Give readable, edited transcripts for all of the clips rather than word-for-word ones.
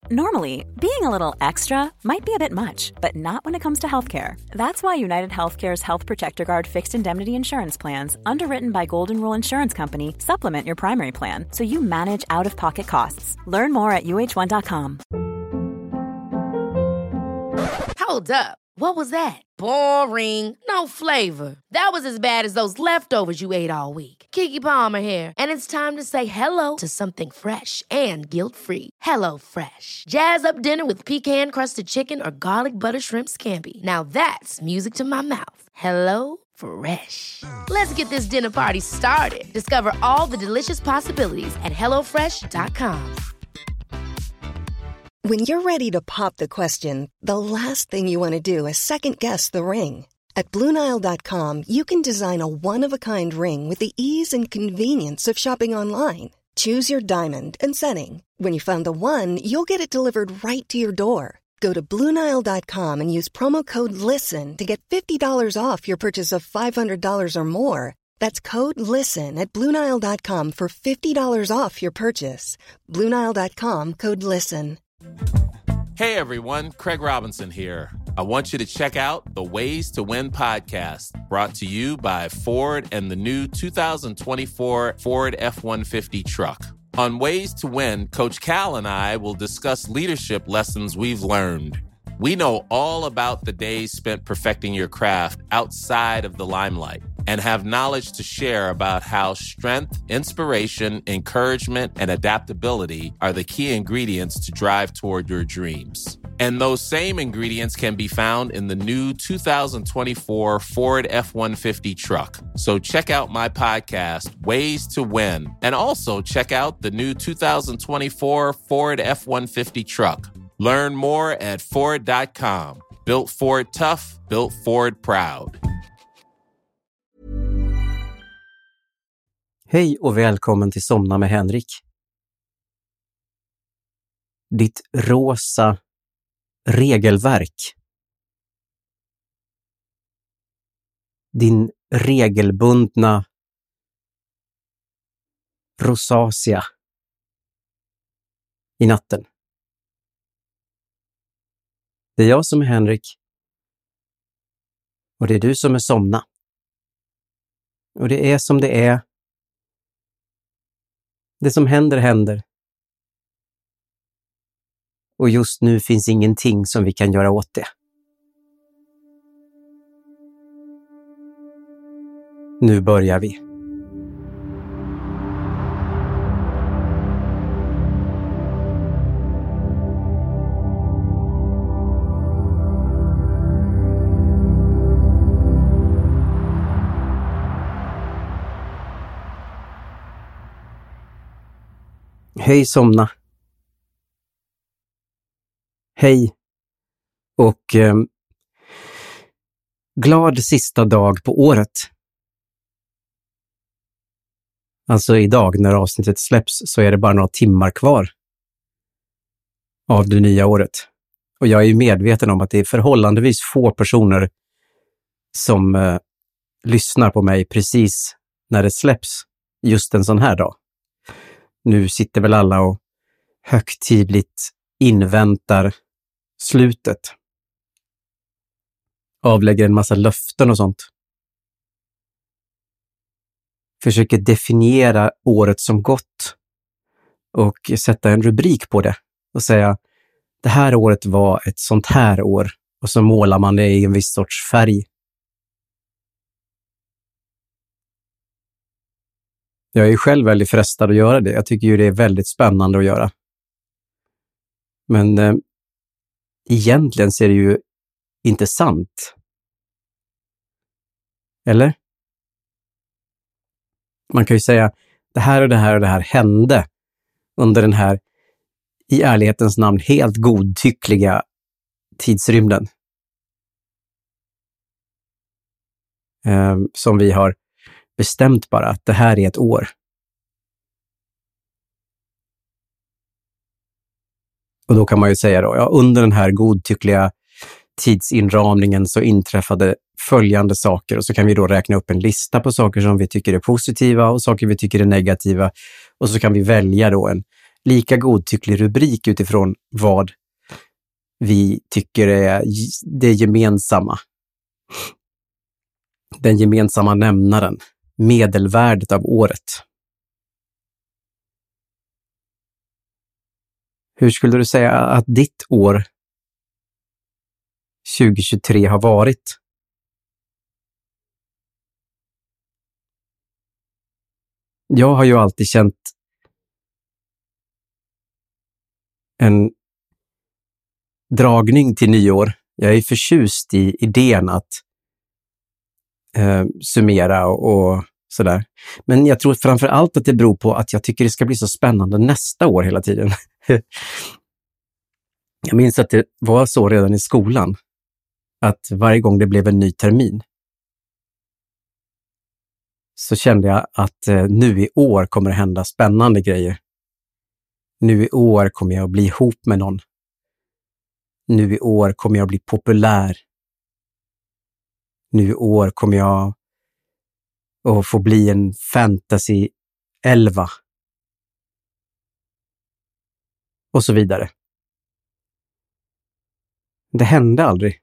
Normally, being a little extra might be a bit much, but not when it comes to healthcare. That's why United Healthcare's Health Protector Guard fixed indemnity insurance plans, underwritten by Golden Rule Insurance Company, supplement your primary plan so you manage out-of-pocket costs. Learn more at uh1.com. Hold up. What was that? Boring. No flavor. That was as bad as those leftovers you ate all week. Keke Palmer here, and it's time to say hello to something fresh and guilt-free. Hello Fresh. Jazz up dinner with pecan-crusted chicken or garlic butter shrimp scampi. Now that's music to my mouth. Hello Fresh. Let's get this dinner party started. Discover all the delicious possibilities at hellofresh.com. When you're ready to pop the question, the last thing you want to do is second-guess the ring. At BlueNile.com, you can design a one-of-a-kind ring with the ease and convenience of shopping online. Choose your diamond and setting. When you find the one, you'll get it delivered right to your door. Go to BlueNile.com and use promo code LISTEN to get $50 off your purchase of $500 or more. That's code LISTEN at BlueNile.com for $50 off your purchase. BlueNile.com, code LISTEN. Hey everyone, Craig Robinson here. I want you to check out the Ways to Win podcast, brought to you by Ford and the new 2024 Ford F-150 truck. On Ways to Win, Coach Cal and I will discuss leadership lessons we've learned. We know all about the days spent perfecting your craft outside of the limelight and have knowledge to share about how strength, inspiration, encouragement, and adaptability are the key ingredients to drive toward your dreams. And those same ingredients can be found in the new 2024 Ford F-150 truck. So check out my podcast, Ways to Win, and also check out the new 2024 Ford F-150 truck. Learn more at Ford.com. Built Ford tough, built Ford proud. Hej och välkommen till Somna med Henrik. Ditt rosa regelverk. Din regelbundna rosacea i natten. Det är jag som är Henrik. Och det är du som är Somna. Och det är som det är. Det som händer, händer. Och just nu finns ingenting som vi kan göra åt det. Nu börjar vi. Hej Somna. Hej. Och glad sista dag på året. Alltså idag när avsnittet släpps så är det bara några timmar kvar av det nya året. Och jag är ju medveten om att det är förhållandevis få personer som lyssnar på mig precis när det släpps just en sån här dag. Nu sitter väl alla och högtidligt inväntar slutet. Avlägger en massa löften och sånt. Försöker definiera året som gått och sätta en rubrik på det och säga det här året var ett sånt här år och så målar man det i en viss sorts färg. Jag är ju själv väldigt frestad att göra det. Jag tycker ju det är väldigt spännande att göra. Men egentligen så är det ju inte sant. Eller? Man kan ju säga det här och det här och det här hände under den här i ärlighetens namn helt godtyckliga tidsrymden. Som vi har bestämt bara att det här är ett år. Och då kan man ju säga då, ja, under den här godtyckliga tidsinramningen så inträffade följande saker och så kan vi då räkna upp en lista på saker som vi tycker är positiva och saker vi tycker är negativa och så kan vi välja då en lika godtycklig rubrik utifrån vad vi tycker är det gemensamma. Den gemensamma nämnaren, medelvärdet av året. Hur skulle du säga att ditt år 2023 har varit? Jag har ju alltid känt en dragning till nyår. Jag är förtjust i idén att summera och sådär. Men jag tror framför allt att det beror på att jag tycker det ska bli så spännande nästa år hela tiden. Jag minns att det var så redan i skolan. Att varje gång det blev en ny termin så kände jag att nu i år kommer det hända spännande grejer. Nu i år kommer jag att bli ihop med någon. Nu i år kommer jag att bli populär. Nu i år kommer jag att få bli en fantasy 11. Och så vidare. Det hände aldrig.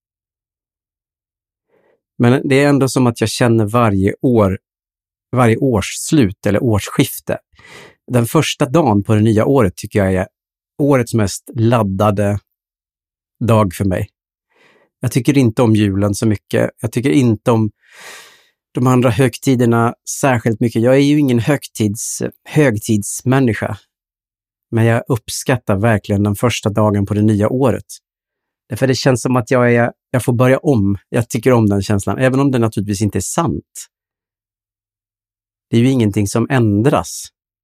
Men det är ändå som att jag känner varje årsslut eller årsskifte. Den första dagen på det nya året tycker jag är årets mest laddade dag för mig. Jag tycker inte om julen så mycket. Jag tycker inte om de andra högtiderna särskilt mycket. Jag är ju ingen högtidsmänniska. Men jag uppskattar verkligen den första dagen på det nya året. Därför det känns som att jag får börja om. Jag tycker om den känslan, även om det naturligtvis inte är sant. Det är ju ingenting som ändras.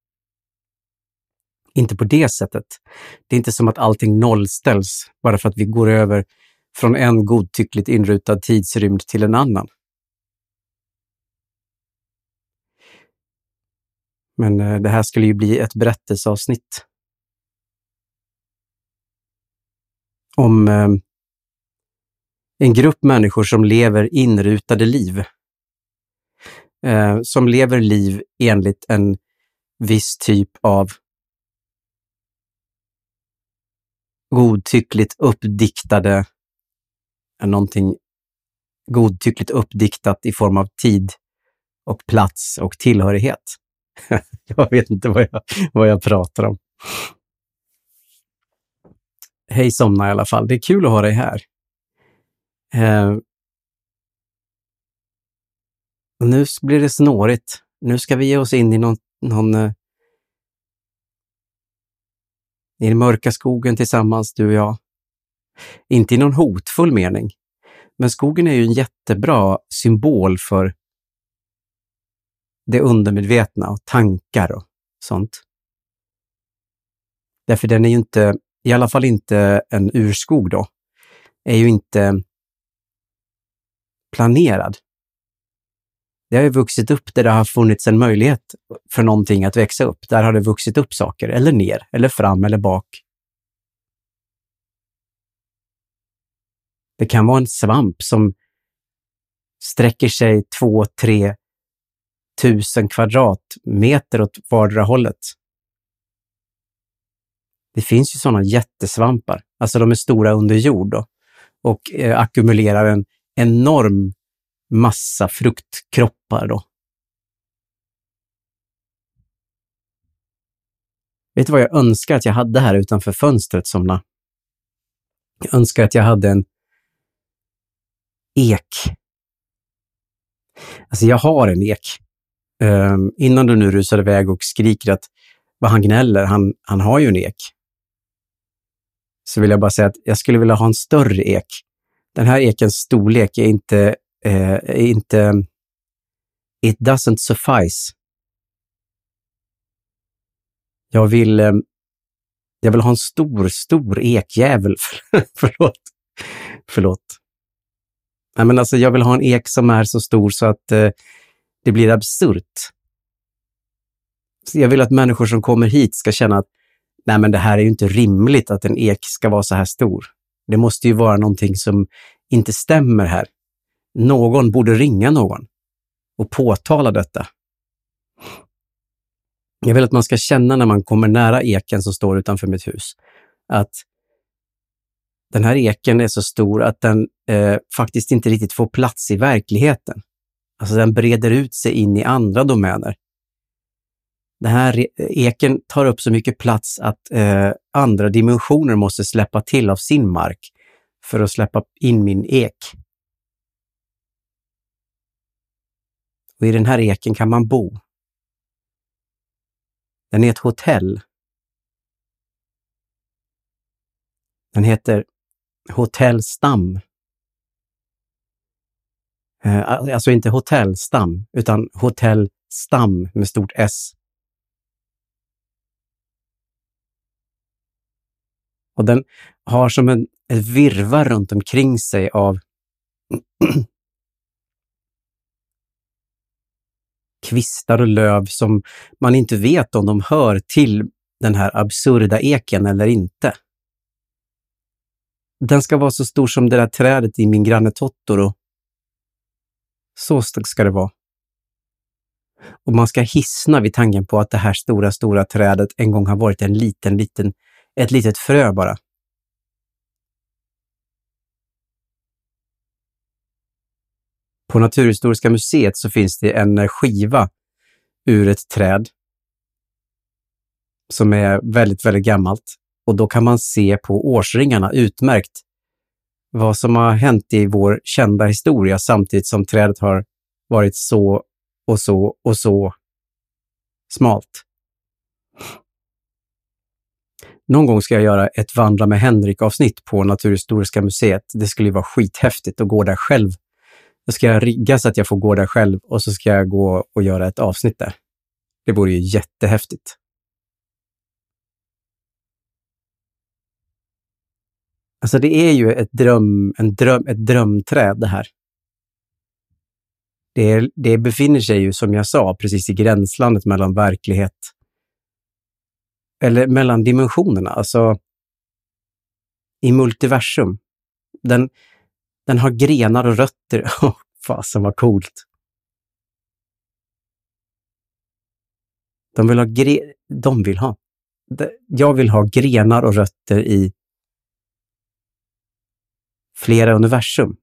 Inte på det sättet. Det är inte som att allting nollställs bara för att vi går över från en godtyckligt inrutad tidsrymd till en annan. Men det här skulle ju bli ett berättelseavsnitt. Om en grupp människor som lever inrutade liv. Som lever liv enligt en viss typ av godtyckligt uppdiktade, någonting godtyckligt uppdiktat i form av tid och plats och tillhörighet. Jag vet inte vad jag pratar om. Hej somna i alla fall. Det är kul att ha dig här. Och nu blir det snårigt. Nu ska vi ge oss in i i den mörka skogen tillsammans, du och jag. Inte i någon hotfull mening. Men skogen är ju en jättebra symbol för det undermedvetna och tankar och sånt. Därför den är ju inte, i alla fall inte en urskog då, är ju inte planerad. Det har ju vuxit upp där det har funnits en möjlighet för någonting att växa upp. Där har det vuxit upp saker, eller ner, eller fram, eller bak. Det kan vara en svamp som sträcker sig 2-3 tusen kvadratmeter åt vardera hållet. Det finns ju sådana jättesvampar. Alltså de är stora under jord då, och ackumulerar en enorm massa fruktkroppar då. Vet du vad jag önskar att jag hade här utanför fönstret, somna? Jag önskar att jag hade en ek. Alltså jag har en ek. Innan du nu rusar iväg och skriker att vad han gnäller, han har ju en ek. Så vill jag bara säga att jag skulle vilja ha en större ek. Den här ekens storlek är inte it doesn't suffice. Jag vill ha en stor ekjävel. Förlåt. Nej, men alltså jag vill ha en ek som är så stor så att det blir absurt. Så jag vill att människor som kommer hit ska känna att nej, men det här är ju inte rimligt att en ek ska vara så här stor. Det måste ju vara någonting som inte stämmer här. Någon borde ringa någon och påtala detta. Jag vill att man ska känna när man kommer nära eken som står utanför mitt hus att den här eken är så stor att den faktiskt inte riktigt får plats i verkligheten. Alltså den breder ut sig in i andra domäner. Den här eken tar upp så mycket plats att andra dimensioner måste släppa till av sin mark för att släppa in min ek. Och i den här eken kan man bo. Den är ett hotell. Den heter Hotell Stam. Alltså inte Hotell Stam, utan Hotell Stam med stort S. Och den har som ett virvar runt omkring sig av kvistar och löv som man inte vet om de hör till den här absurda eken eller inte. Den ska vara så stor som det där trädet i min granne Totoro. Så ska det vara. Och man ska hissna vid tanken på att det här stora trädet en gång har varit ett litet frö bara. På Naturhistoriska museet så finns det en skiva ur ett träd som är väldigt, väldigt gammalt. Och då kan man se på årsringarna utmärkt vad som har hänt i vår kända historia samtidigt som trädet har varit så och så och så smalt. Någon gång ska jag göra ett Vandra med Henrik-avsnitt på Naturhistoriska museet. Det skulle ju vara skithäftigt att gå där själv. Då ska jag rigga så att jag får gå där själv och så ska jag gå och göra ett avsnitt där. Det vore ju jättehäftigt. Alltså det är ju ett drömträd det här. Det befinner sig ju som jag sa precis i gränslandet mellan verklighet eller mellan dimensionerna, alltså i multiversum. Den har grenar och rötter. Fasen vad coolt. Jag vill ha grenar och rötter i flera universum.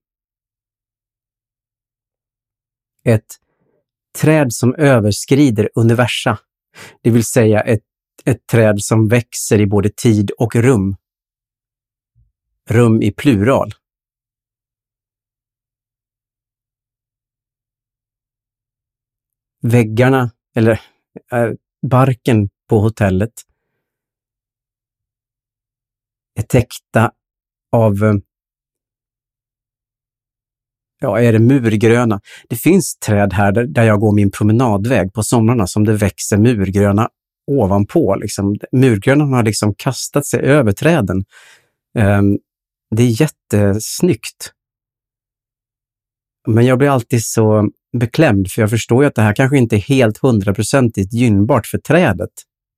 Ett träd som överskrider universa. Det vill säga ett träd som växer i både tid och rum. Rum i plural. Väggarna, eller barken på hotellet är täckta av är det murgröna. Det finns träd här där jag går min promenadväg på somrarna som det växer murgröna ovanpå. Liksom. Murgröna har liksom kastat sig över träden. Det är jättesnyggt. Men jag blir alltid så beklämd för jag förstår ju att det här kanske inte är helt 100% gynnbart för trädet.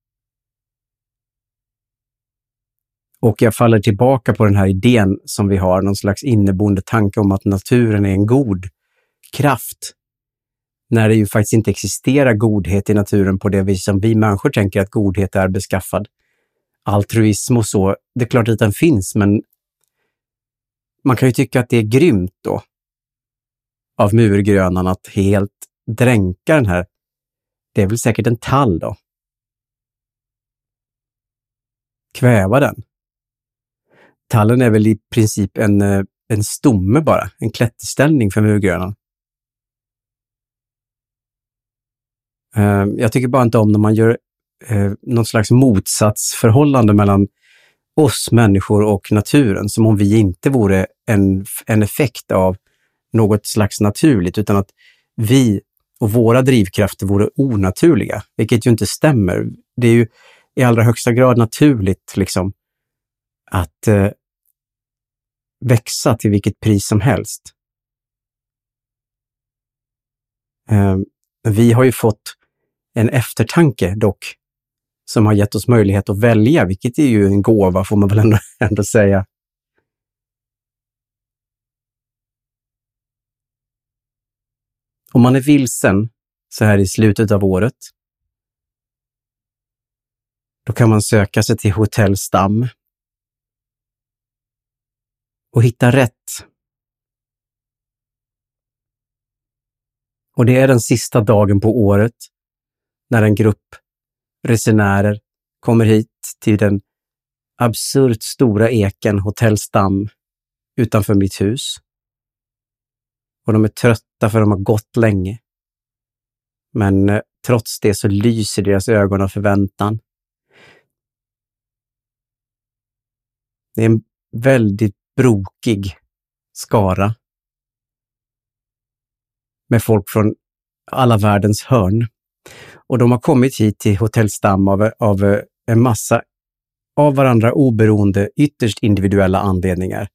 Och jag faller tillbaka på den här idén som vi har, någon slags inneboende tanke om att naturen är en god kraft. När det ju faktiskt inte existerar godhet i naturen på det vis som vi människor tänker att godhet är beskaffad. Altruism och så, det är klart att den finns, men man kan ju tycka att det är grymt då av murgrönan att helt dränka den här. Det är väl säkert en tall då. Kväva den. Tallen är väl i princip en stomme bara, en klätterställning för murgrönan. Jag tycker bara inte om när man gör någon slags motsatsförhållande mellan oss människor och naturen, som om vi inte vore en effekt av något slags naturligt, utan att vi och våra drivkrafter vore onaturliga, vilket ju inte stämmer. Det är ju i allra högsta grad naturligt liksom att växa till vilket pris som helst. Vi har ju fått en eftertanke dock som har gett oss möjlighet att välja, vilket är ju en gåva får man väl ändå säga. Om man är vilsen så här i slutet av året Då kan man söka sig till Hotell Stam och hitta rätt. Och det är den sista dagen på året när en grupp resenärer kommer hit till den absurt stora eken Hotell Stam utanför mitt hus. Och de är trötta för de har gått länge. Men trots det så lyser deras ögon av förväntan. Det är en väldigt brokig skara med folk från alla världens hörn. Och de har kommit hit till Hotell Stam av en massa av varandra oberoende, ytterst individuella anledningar.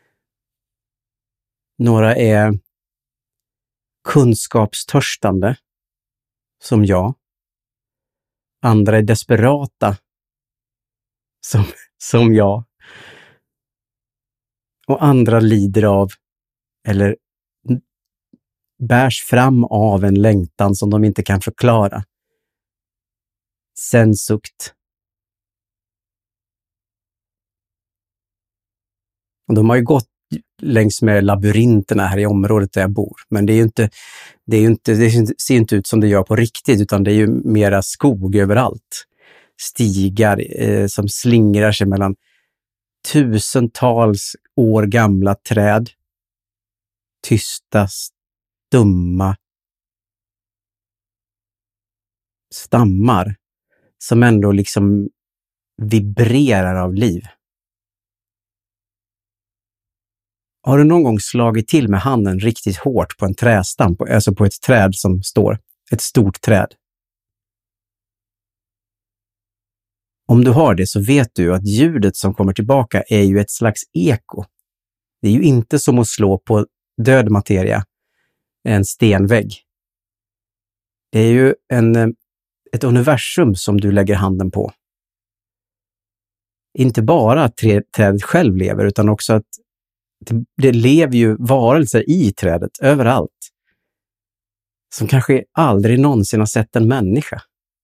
Några är kunskapstörstande, som jag. Andra är desperata, som jag. Och andra lider av, eller bärs fram av en längtan som de inte kan förklara. Sensukt. Och de har ju gått längs med labyrinterna här i området där jag bor. Men det ser inte ut som det gör på riktigt, utan det är ju mera skog överallt. Stigar som slingrar sig mellan tusentals år gamla träd. Tysta, stumma stammar som ändå liksom vibrerar av liv. Har du någon gång slagit till med handen riktigt hårt på en trädstam, alltså på ett träd som står, ett stort träd? Om du har det så vet du att ljudet som kommer tillbaka är ju ett slags eko. Det är ju inte som att slå på död materia, en stenvägg. Det är ju ett universum som du lägger handen på. Inte bara att trädet själv lever, utan också att det lever ju varelser i trädet överallt. Som kanske aldrig någonsin har sett en människa.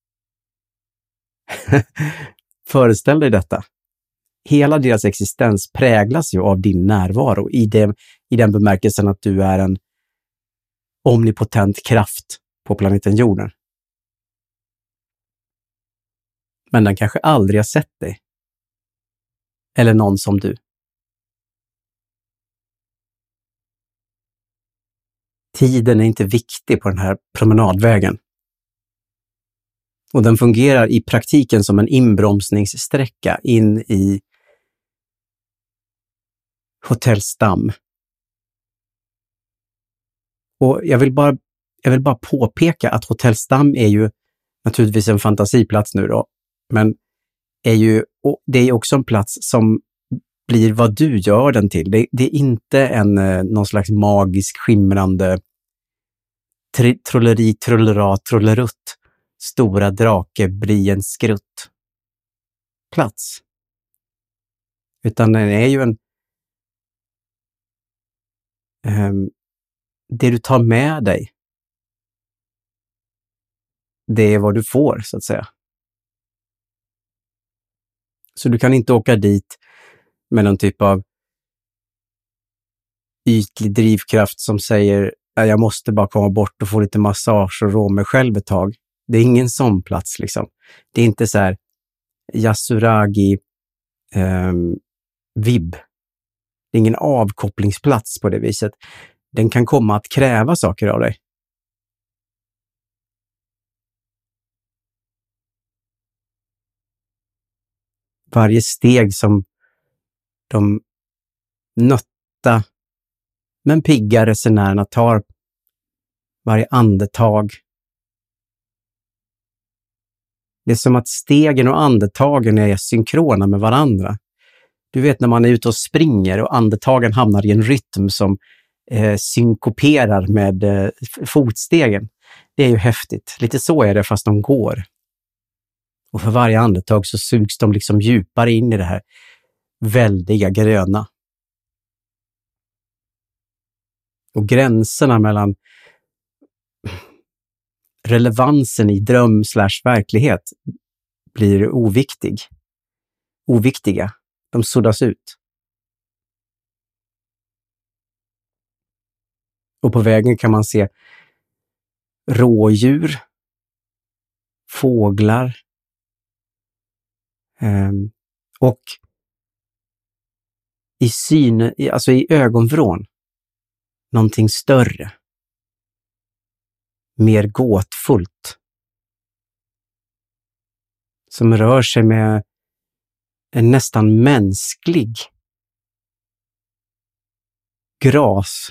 Föreställ dig detta. Hela deras existens präglas ju av din närvaro i den bemärkelsen att du är en omnipotent kraft på planeten jorden. Men den kanske aldrig har sett dig. Eller någon som du. Tiden är inte viktig på den här promenadvägen. Och den fungerar i praktiken som en inbromsningssträcka in i Hotell Stam. Och jag vill bara påpeka att Hotell Stam är ju naturligtvis en fantasiplats nu då, men det är också en plats som blir vad du gör den till. Det är inte någon slags magisk skimrande trolleri, trollera, trollerutt, stora drake, bli en skrutt plats. Utan den är ju det du tar med dig, det är vad du får, så att säga. Så du kan inte åka dit med någon typ av ytlig drivkraft som säger jag måste bara komma bort och få lite massage och rå mig själv ett tag. Det är ingen sån plats liksom. Det är inte så här Yasuragi vibb. Det är ingen avkopplingsplats på det viset. Den kan komma att kräva saker av dig. Varje steg som de nötta men pigga resenärerna tar, varje andetag. Det är som att stegen och andetagen är synkrona med varandra. Du vet när man är ute och springer och andetagen hamnar i en rytm som synkoperar med fotstegen. Det är ju häftigt. Lite så är det fast de går. Och för varje andetag så sugs de liksom djupare in i det här väldiga gröna. Och gränserna mellan relevansen i dröm/verklighet blir oviktiga. De suddas ut. Och på vägen kan man se rådjur, fåglar och i ögonvrån någonting större, mer gåtfullt, som rör sig med en nästan mänsklig gras.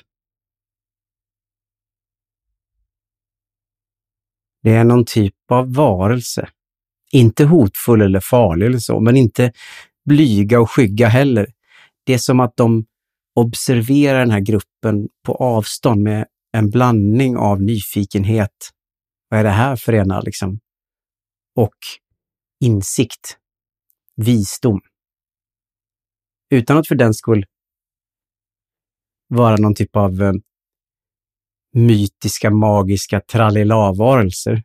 Det är någon typ av varelse. Inte hotfull eller farlig eller så, men inte blyga och skygga heller. Det är som att de observerar den här gruppen på avstånd med en blandning av nyfikenhet. Vad är det här för ena liksom? Och insikt. Visdom. Utan att för den skull vara någon typ av mytiska, magiska trallilavarelser.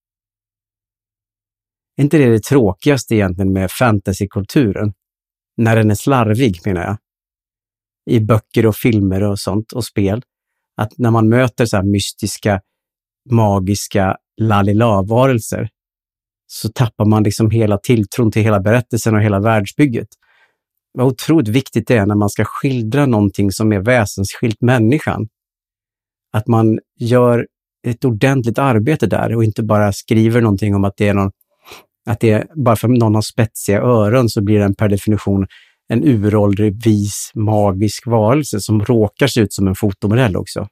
Är inte det tråkigaste egentligen med fantasykulturen? När den är slarvig, menar jag. I böcker och filmer och sånt och spel. Att när man möter så här mystiska, magiska lallilavarelser så tappar man liksom hela tilltron till hela berättelsen och hela världsbygget. Vad otroligt viktigt det är när man ska skildra någonting som är väsensskilt människan. Att man gör ett ordentligt arbete där och inte bara skriver någonting om att det är bara för att någon har spetsiga öron så blir den per definition en uråldrig, vis, magisk varelse som råkar se ut som en fotomodell också.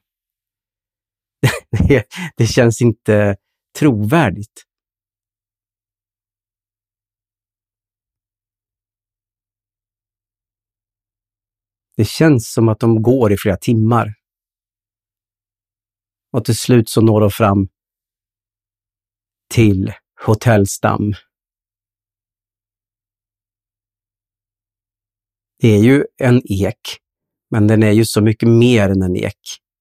Det känns inte trovärdigt. Det känns som att de går i flera timmar. Och till slut så når de fram till Hotell Stam. Det är ju en ek, men den är ju så mycket mer än en ek.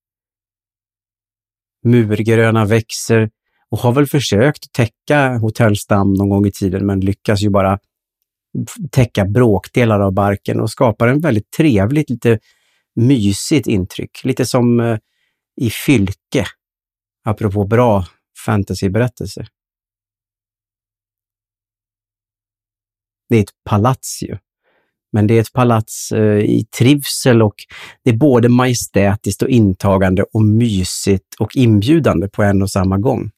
Murgröna växer och har väl försökt täcka Hotell Stam någon gång i tiden, men lyckas ju bara täcka bråkdelar av barken och skapar en väldigt trevligt, lite mysigt intryck. Lite som i Fylke, apropå bra fantasyberättelser. Det är ett palats ju. Men det är ett palats i trivsel och det är både majestätiskt och intagande och mysigt och inbjudande på en och samma gång.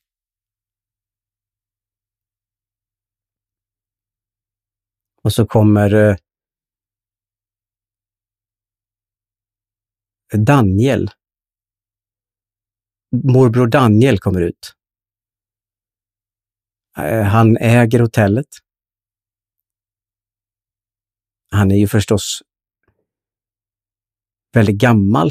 Och så kommer Daniel. Morbror Daniel kommer ut. Han äger hotellet. Han är ju förstås väldigt gammal.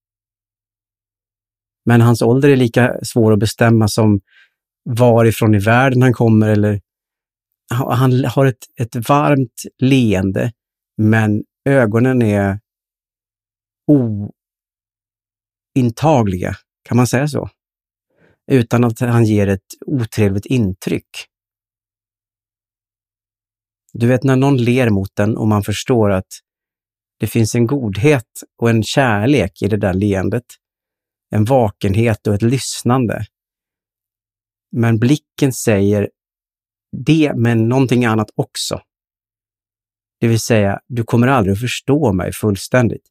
Men hans ålder är lika svår att bestämma som varifrån i världen han kommer. Eller han har ett varmt leende, men ögonen är ointagliga. Kan man säga så? Utan att han ger ett otrevligt intryck. Du vet när någon ler mot den och man förstår att det finns en godhet och en kärlek i det där leendet. En vakenhet och ett lyssnande. Men blicken säger det men någonting annat också. Det vill säga, du kommer aldrig att förstå mig fullständigt.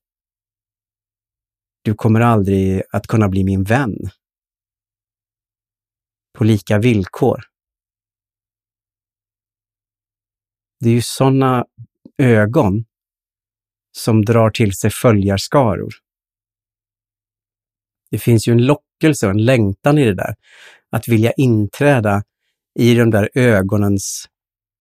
Du kommer aldrig att kunna bli min vän. På lika villkor. Det är ju sådana ögon som drar till sig följarskaror. Det finns ju en lockelse och en längtan i det där. Att vilja inträda i de där ögonens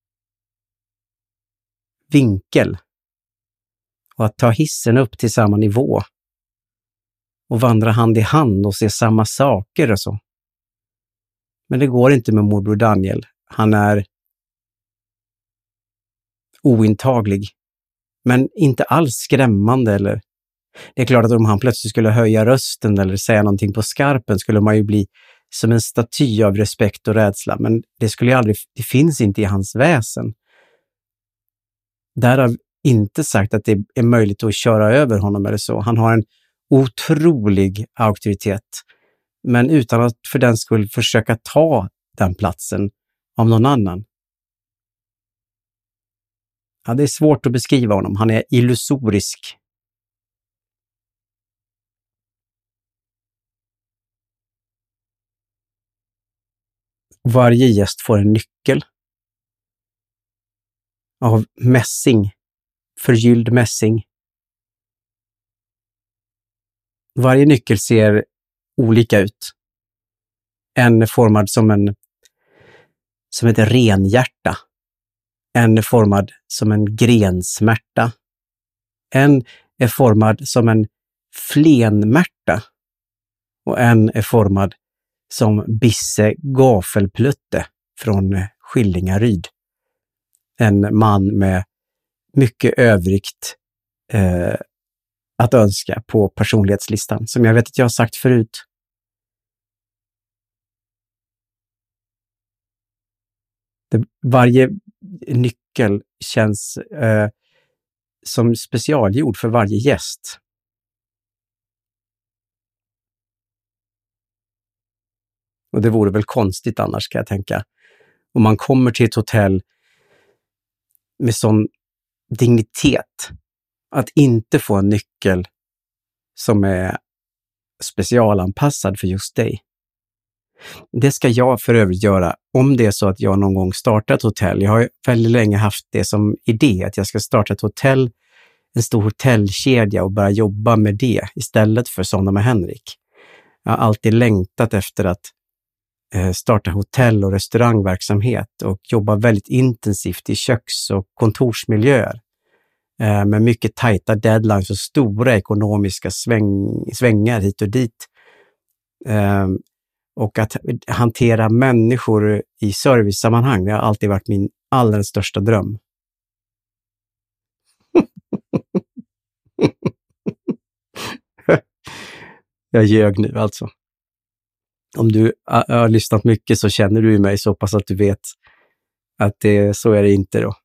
vinkel. Och att ta hissen upp till samma nivå. Och vandra hand i hand och se samma saker och så. Men det går inte med morbror Daniel. Han är ointaglig. Men inte alls skrämmande eller... Det är klart att om han plötsligt skulle höja rösten eller säga någonting på skarpen skulle man ju bli som en staty av respekt och rädsla, men det finns inte i hans väsen. Därav inte sagt att det är möjligt att köra över honom eller så. Han har en otrolig auktoritet, men utan att för den skull försöka ta den platsen av någon annan. Ja, det är svårt att beskriva honom. Han är illusorisk. Varje gäst får en nyckel av mässing, förgylld mässing. Varje nyckel ser olika ut. En är formad som ett renhjärta. En är formad som en grensmärta. En är formad som en flenmärta. Och en är formad som Bisse Gafelplutte från Skillingaryd. En man med mycket övrigt att önska på personlighetslistan, som jag vet att jag har sagt förut. Varje nyckel känns som specialgjord för varje gäst. Och det vore väl konstigt annars, kan jag tänka. Om man kommer till ett hotell med sån dignitet, att inte få en nyckel som är specialanpassad för just dig. Det ska jag för övrigt göra om det är så att jag någon gång startar ett hotell. Jag har väldigt länge haft det som idé att jag ska starta ett hotell, en stor hotellkedja, och börja jobba med det istället för Somna med Henrik. Jag har alltid längtat efter att starta hotell- och restaurangverksamhet och jobba väldigt intensivt i köks- och kontorsmiljöer med mycket tajta deadlines och stora ekonomiska svängar hit och dit. Och att hantera människor i servicesammanhang, det har alltid varit min allra största dröm. Jag ljög nu alltså. Om du har lyssnat mycket så känner du mig så pass att du vet att så är det inte då.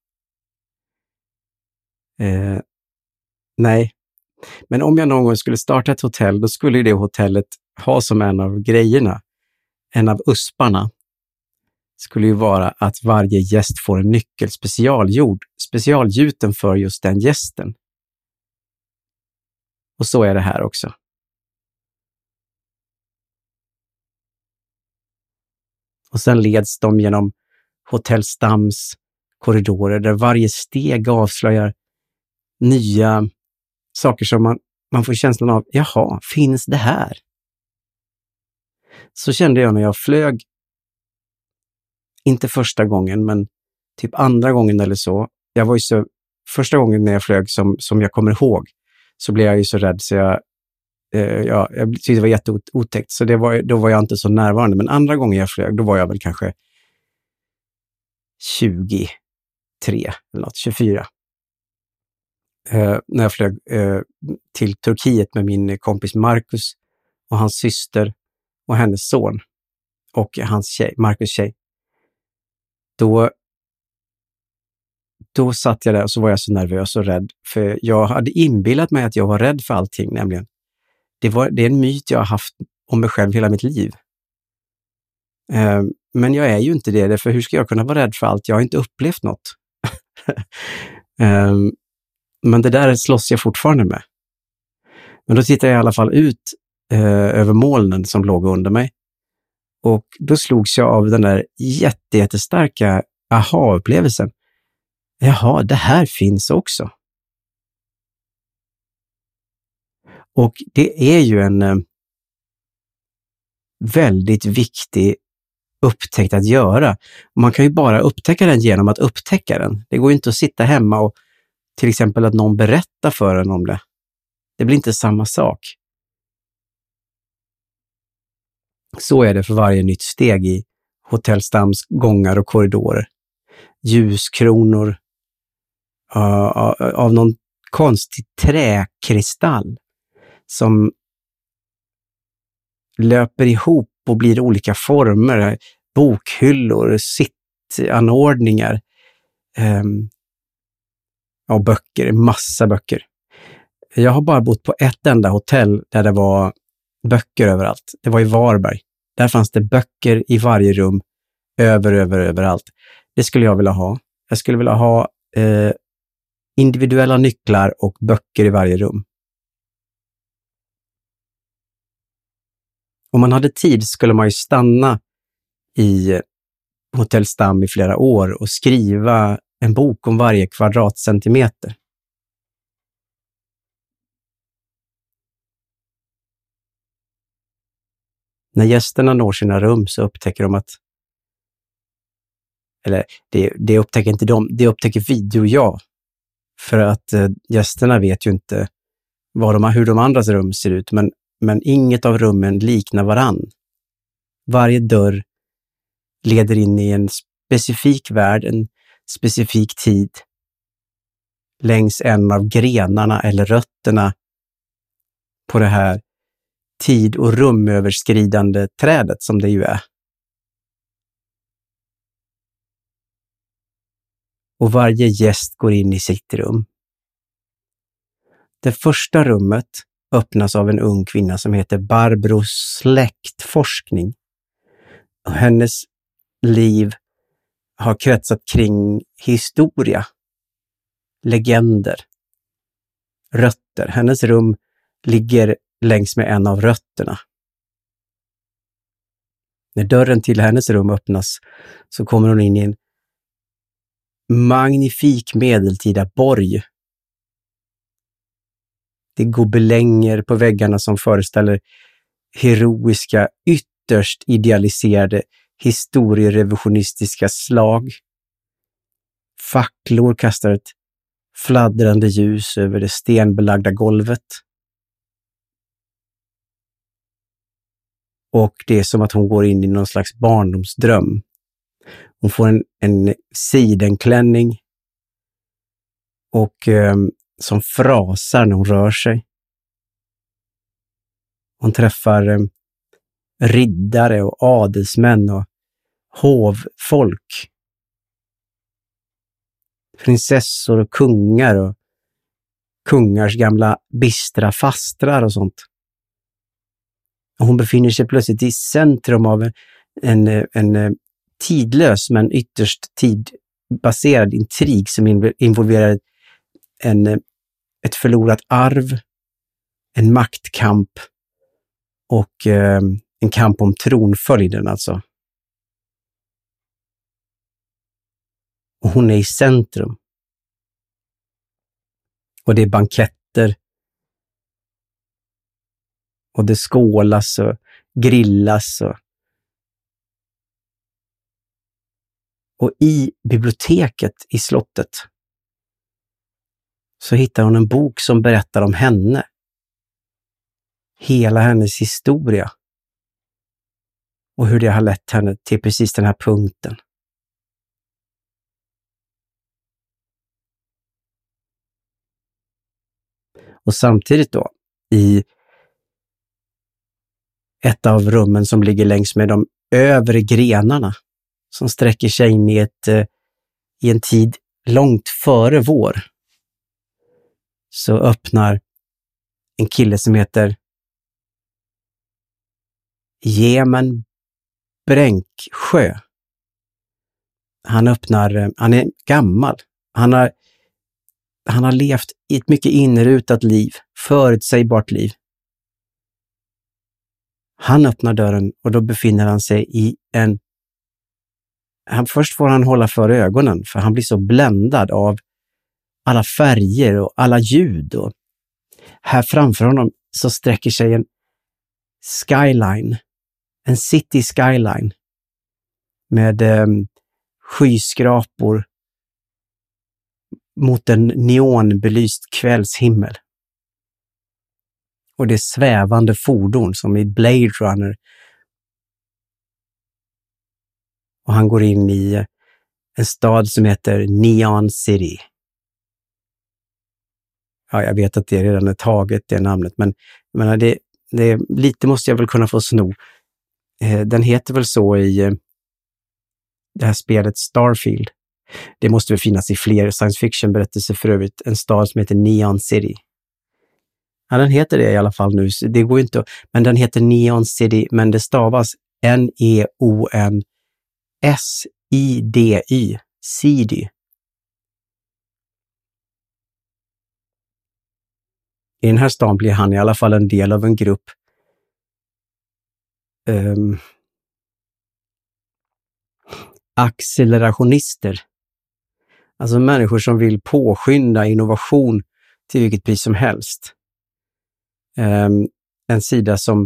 Nej. Men om jag någon gång skulle starta ett hotell, då skulle det hotellet ha som en av grejerna, en av usparna, skulle ju vara att varje gäst får en nyckel specialgjuten för just den gästen. Och så är det här också. Och sen leds de genom Hotell Stams korridorer där varje steg avslöjar nya saker som man får känslan av, jaha, finns det här? Så kände jag när jag flög, inte första gången, men typ andra gången eller så. Jag var ju så, första gången när jag flög som jag kommer ihåg, så blev jag ju så rädd så jag tyckte det var jätteotäckt, så då var jag inte så närvarande. Men andra gången jag flög, då var jag väl kanske 23 eller något, 24. När jag flög till Turkiet med min kompis Marcus och hans syster och hennes son och hans tjej, Marcus tjej. Då satt jag där och så var jag så nervös och rädd, för jag hade inbillat mig att jag var rädd för allting, nämligen. Det är en myt jag har haft om mig själv hela mitt liv. Men jag är ju inte det, för hur ska jag kunna vara rädd för allt? Jag har inte upplevt något. Men det där slåss jag fortfarande med. Men då tittar jag i alla fall ut över molnen som låg under mig. Och då slogs jag av den där jättestarka aha-upplevelsen. Jaha, det här finns också. Och det är ju en väldigt viktig upptäckt att göra. Man kan ju bara upptäcka den genom att upptäcka den. Det går ju inte att sitta hemma och till exempel att någon berättar för en om det. Det blir inte samma sak. Så är det för varje nytt steg i Hotell Stams gångar och korridorer. Ljuskronor av någon konstig träkristall som löper ihop och blir olika former. Bokhyllor, sittanordningar och böcker, massa böcker. Jag har bara bott på ett enda hotell där det var böcker överallt. Det var i Varberg. Där fanns det böcker i varje rum, överallt. Det skulle jag vilja ha. Jag skulle vilja ha individuella nycklar och böcker i varje rum. Om man hade tid skulle man ju stanna i Hotell Stam i flera år och skriva en bok om varje kvadratcentimeter. När gästerna når sina rum så upptäcker de att, eller det upptäcker inte de, det upptäcker vi, du och jag. För att gästerna vet ju inte hur de andras rum ser ut, men inget av rummen liknar varann. Varje dörr leder in i en specifik värld, en specifik tid, längs en av grenarna eller rötterna på det här tid- och rumöverskridande trädet som det ju är. Och varje gäst går in i sitt rum. Det första rummet öppnas av en ung kvinna som heter Barbro Släktforskning. Och hennes liv har kretsat kring historia, legender, rötter. Hennes rum ligger längs med en av rötterna. När dörren till hennes rum öppnas så kommer hon in i en magnifik medeltida borg. Det är gobelänger på väggarna som föreställer heroiska, ytterst idealiserade historierevisionistiska slag. Facklor kastar ett fladdrande ljus över det stenbelagda golvet. Och det är som att hon går in i någon slags barndomsdröm. Hon får en sidenklänning och som frasar när hon rör sig. Hon träffar riddare och adelsmän och hovfolk. Prinsessor och kungar och kungars gamla bistra fastrar och sånt. Och hon befinner sig plötsligt i centrum av en tidlös men ytterst tidbaserad intrig som involverar ett förlorat arv, en maktkamp och en kamp om tronföljden alltså. Och hon är i centrum. Och det är banketter. Och det skålas och grillas. Och i biblioteket i slottet så hittar hon en bok som berättar om henne. Hela hennes historia. Och hur det har lett henne till precis den här punkten. Och samtidigt då, i ett av rummen som ligger längs med de övre grenarna som sträcker sig in i en tid långt före vår, så öppnar en kille som heter Jemen Bränksjö. Han är gammal. Han har levt i ett mycket inrutat liv, förutsägbart liv. Han öppnar dörren och då befinner han sig i först får han hålla för ögonen för han blir så bländad av alla färger och alla ljud. Och här framför honom så sträcker sig en skyline, en city skyline med skyskrapor mot en neonbelyst kvällshimmel. Och det är svävande fordon som i Blade Runner. Och han går in i en stad som heter Neon City. Ja, jag vet att det redan är taget, det namnet, men det lite måste jag väl kunna få sno. Den heter väl så i det här spelet Starfield. Det måste väl finnas i fler science fiction-berättelser för övrigt. En stad som heter Neon City. Ja, den heter det i alla fall nu. Det går ju inte, men den heter Neon City, men det stavas Neonsidy. City. I den här stan blir han i alla fall en del av en grupp accelerationister. Alltså människor som vill påskynda innovation till vilket pris som helst. En sida som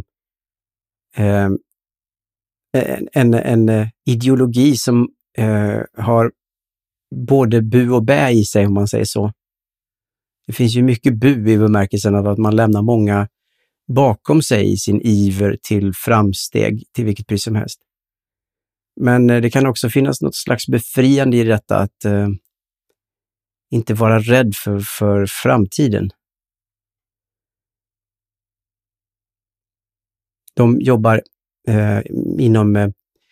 en ideologi som har både bu och bä i sig, om man säger så. Det finns ju mycket bu i bemärkelsen av att man lämnar många bakom sig i sin iver till framsteg till vilket pris som helst. Men det kan också finnas något slags befriande i detta att inte vara rädd för framtiden. De jobbar inom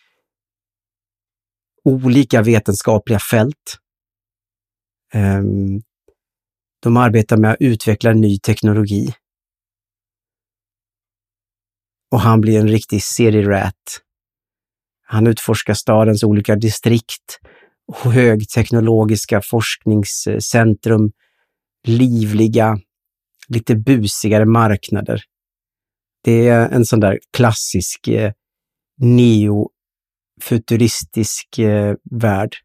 olika vetenskapliga fält. De arbetar med att utveckla ny teknologi. Och han blir en riktig city-rat. Han utforskar stadens olika distrikt och högteknologiska forskningscentrum, livliga, lite busigare marknader. Det är en sån där klassisk neofuturistisk värld.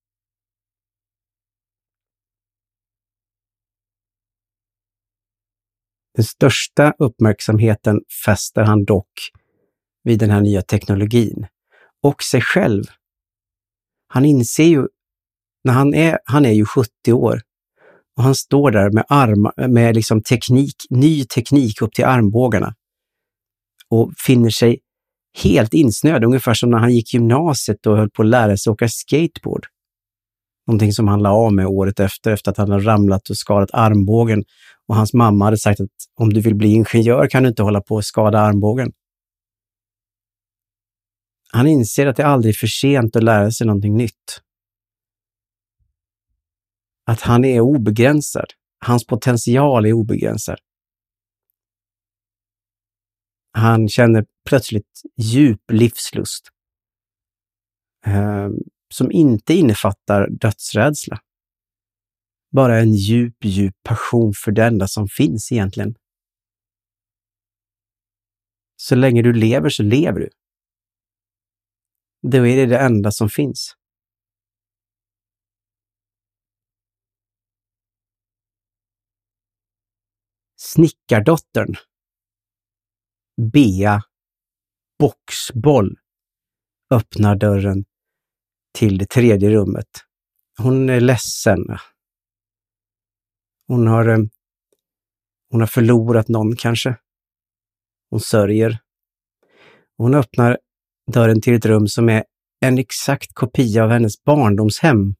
Den största uppmärksamheten fäster han dock vid den här nya teknologin och sig själv. Han inser ju, när han är ju 70 år och han står där med liksom ny teknik upp till armbågarna och finner sig helt insnöad, ungefär som när han gick gymnasiet och höll på att lära sig åka skateboard. Någonting som han la av med året efter att han hade ramlat och skadat armbågen. Och hans mamma hade sagt att om du vill bli ingenjör kan du inte hålla på att skada armbågen. Han inser att det aldrig är för sent att lära sig någonting nytt. Att han är obegränsad. Hans potential är obegränsad. Han känner plötsligt djup livslust. Som inte innefattar dödsrädsla. Bara en djup passion för det enda som finns egentligen. Så länge du lever så lever du. Då är det enda som finns. Snickardottern Bea Boxboll öppnar dörren till det tredje rummet. Hon är ledsen. Hon har förlorat någon kanske. Hon sörjer. Hon öppnar dörren till ett rum som är en exakt kopia av hennes barndomshem.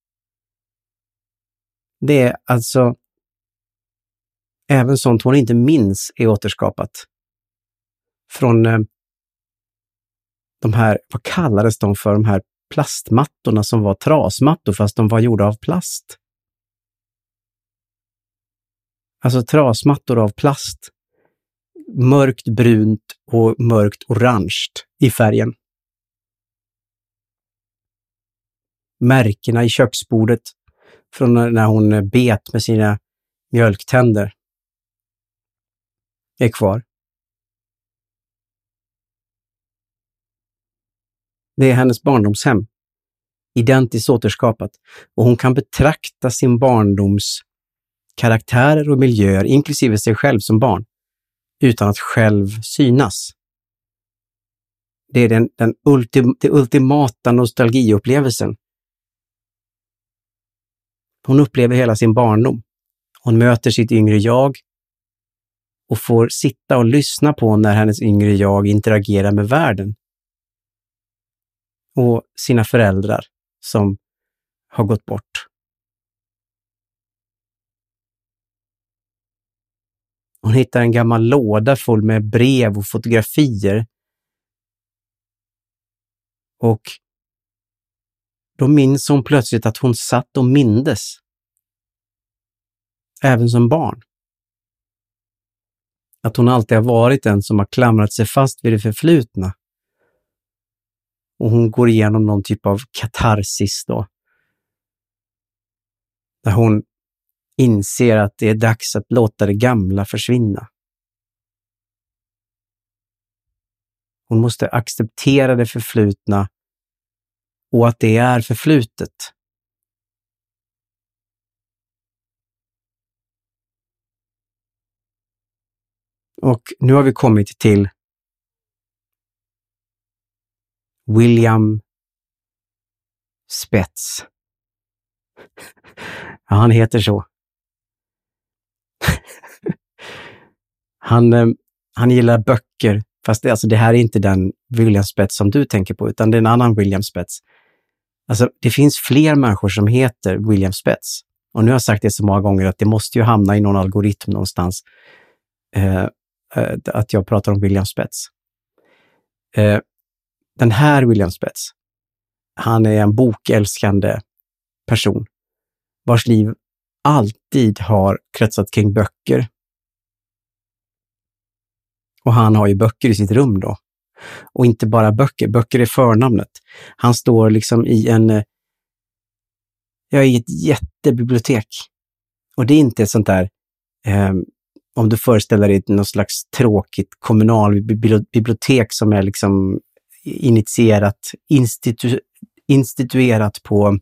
Det är alltså även sånt hon inte minns är återskapat. Från de här, vad kallades de för, de här plastmattorna som var trasmattor fast de var gjorda av plast. Alltså trasmattor av plast. Mörkt brunt och mörkt orange i färgen. Märkena i köksbordet från när hon bet med sina mjölktänder är kvar. Det är hennes barndomshem. Identiskt återskapat. Och hon kan betrakta sin barndoms karaktärer och miljöer, inklusive sig själv som barn, utan att själv synas. Det är den ultimata nostalgiupplevelsen. Hon upplever hela sin barndom. Hon möter sitt yngre jag och får sitta och lyssna på när hennes yngre jag interagerar med världen. Och sina föräldrar som har gått bort. Hon hittar en gammal låda full med brev och fotografier Och då minns hon plötsligt att hon satt och mindes. Även som barn. Att hon alltid har varit den som har klamrat sig fast vid det förflutna. Och hon går igenom någon typ av katarsis då. Där hon inser att det är dags att låta det gamla försvinna. Hon måste acceptera det förflutna och att det är förflutet. Och nu har vi kommit till William Spets. Ja, han heter så. Han gillar böcker, fast det här är inte den William Spets som du tänker på, utan det är en annan William Spets. Alltså, det finns fler människor som heter William Spets. Och nu har jag sagt det så många gånger att det måste ju hamna i någon algoritm någonstans att jag pratar om William Spets. Den här William Spets, han är en bokälskande person vars liv alltid har kretsat kring böcker. Och han har ju böcker i sitt rum då. Och inte bara böcker, böcker är förnamnet. Han står liksom i ett jättebibliotek. Och det är inte ett sånt där, om du föreställer dig något slags tråkigt kommunal bibliotek som är liksom instituerat på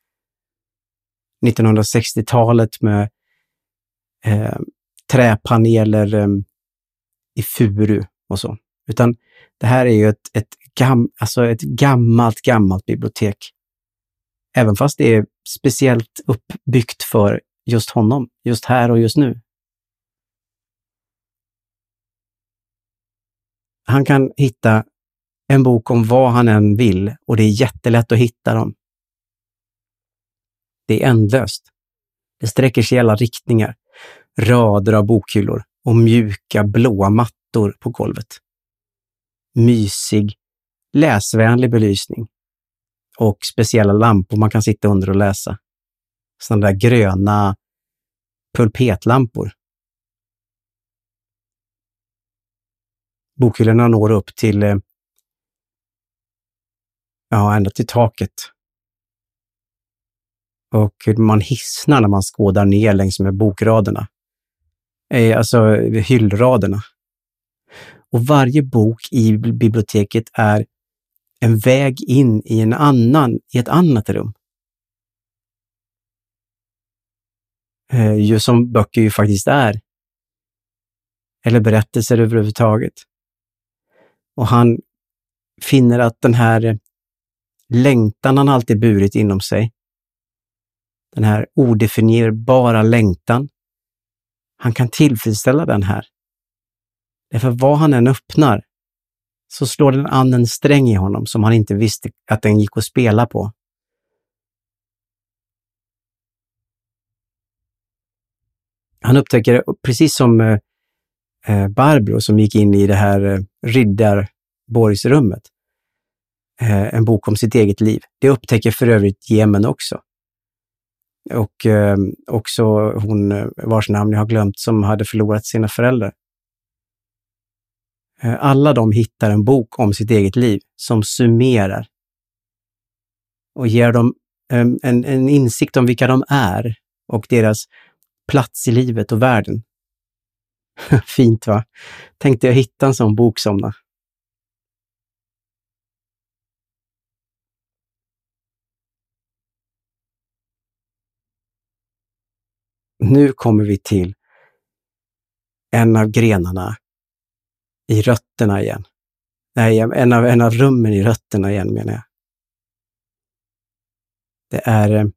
1960-talet med träpaneler i furu och så. Utan det här är ju ett gammalt bibliotek. Även fast det är speciellt uppbyggt för just honom, just här och just nu. Han kan hitta en bok om vad han än vill och det är jättelätt att hitta dem. Det är ändlöst. Det sträcker sig i alla riktningar. Rader av bokhyllor och mjuka blåa mattor på golvet. Mysig, läsvänlig belysning. Och speciella lampor man kan sitta under och läsa. Sådana där gröna pulpetlampor. Bokhyllorna når upp till ända till taket. Och man hissnar när man skådar ner längs med bokraderna. Alltså hyllraderna. Och varje bok i biblioteket är en väg in i ett annat rum. Just som böcker ju faktiskt är. Eller berättelser överhuvudtaget. Och han finner att den här längtan han alltid burit inom sig, den här odefinierbara längtan, han kan tillfredsställa den här. Därför vad han än öppnar så slår den an en sträng i honom som han inte visste att den gick att spela på. Han upptäcker, precis som Barbro som gick in i det här Riddarborgsrummet, en bok om sitt eget liv. Det upptäcker för övrigt Jemen också. Och också hon vars namn jag har glömt som hade förlorat sina föräldrar. Alla de hittar en bok om sitt eget liv som summerar och ger dem en insikt om vilka de är och deras plats i livet och världen. Fint, va? Tänkte jag hitta en sån bok somna. Nu kommer vi till en av grenarna i rötterna igen. Nej, en av rummen i rötterna igen menar jag. Det är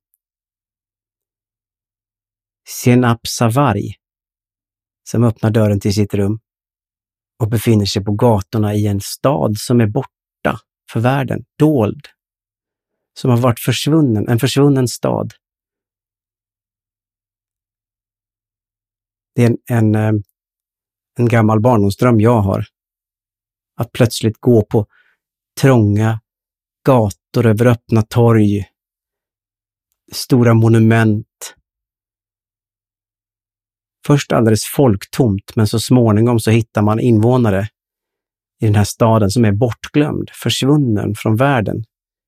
Senap Savari som öppnar dörren till sitt rum och befinner sig på gatorna i en stad som är borta för världen, dold. Som har varit försvunnen, en försvunnen stad. Det är en gammal barndomsdröm jag har. Att plötsligt gå på trånga, gator över öppna torg, stora monument. Först alldeles folktomt, men så småningom så hittar man invånare i den här staden som är bortglömd, försvunnen från världen.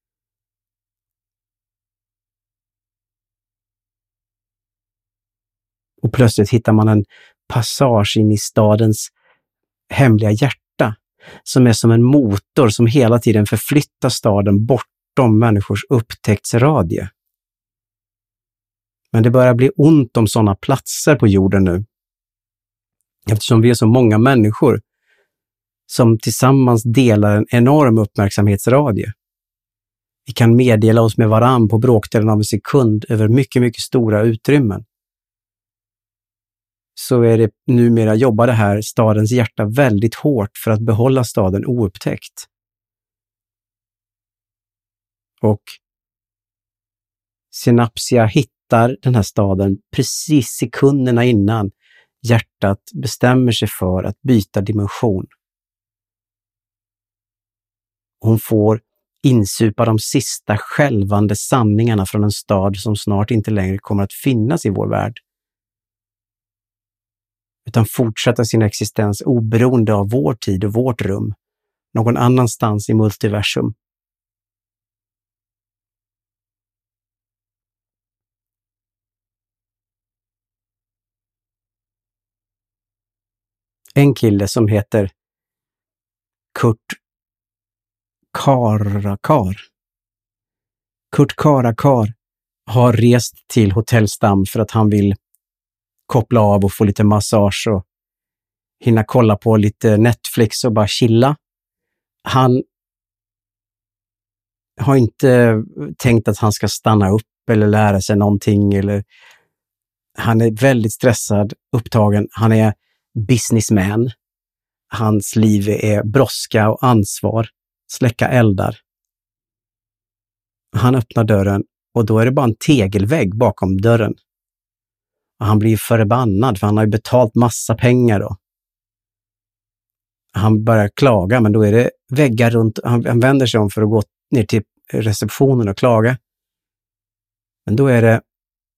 Och plötsligt hittar man en passage in i stadens hemliga hjärta som är som en motor som hela tiden förflyttar staden bortom människors upptäcktsradie. Men det börjar bli ont om sådana platser på jorden nu. Eftersom vi är så många människor som tillsammans delar en enorm uppmärksamhetsradie. Vi kan meddela oss med varann på bråkdelen av en sekund över mycket, mycket stora utrymmen. Så är det numera jobbar det här stadens hjärta väldigt hårt för att behålla staden oupptäckt. Och Synapsia hittar den här staden precis sekunderna innan hjärtat bestämmer sig för att byta dimension. Hon får insupa de sista skälvande sanningarna från en stad som snart inte längre kommer att finnas i vår värld. Utan fortsätta sin existens oberoende av vår tid och vårt rum, någon annanstans i multiversum. En kille som heter Kurt Karakar har rest till Hotellstam för att han vill koppla av och få lite massage och hinna kolla på lite Netflix och bara chilla. Han har inte tänkt att han ska stanna upp eller lära sig någonting. Han är väldigt stressad, upptagen. Han är businessman. Hans liv är brådska och ansvar. Släcka eldar. Han öppnar dörren och då är det bara en tegelvägg bakom dörren. Och han blir förbannad för han har ju betalt massa pengar då. Han börjar klaga, men då är det väggar runt. Han vänder sig om för att gå ner till receptionen och klaga. Men då är det